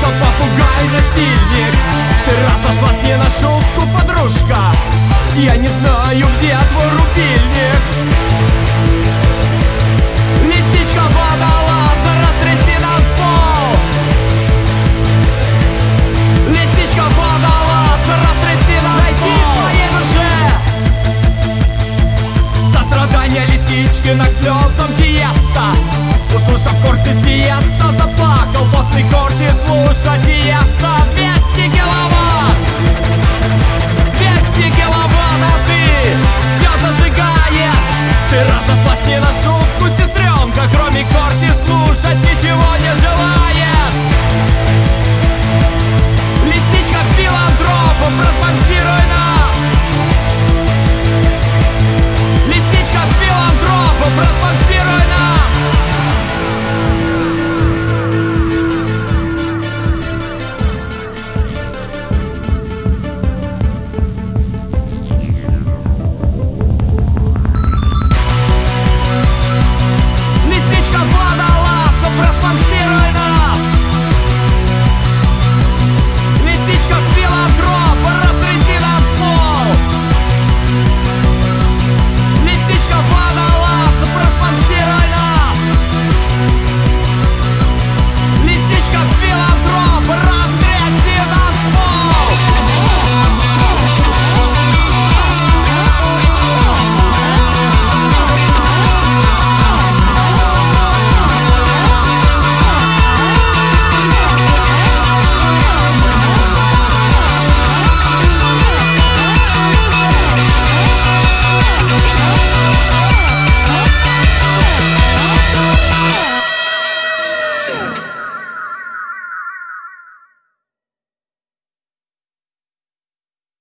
как попугай-насильник. Ты разошлась не на шутку, подружка. Я не знаю, где твой рубильник. Лисичка водолаза, растряси танцпол. Лисичка водолаза, растряси танцпол. Найди в своей душе сострадание лисички на слезам Тиеста. Услышав корти Тиеста, заплакал после корти, слушай Тиеста. 200 киловатт, 200 киловатт, а ты все зажигаешь. Ты разошлась не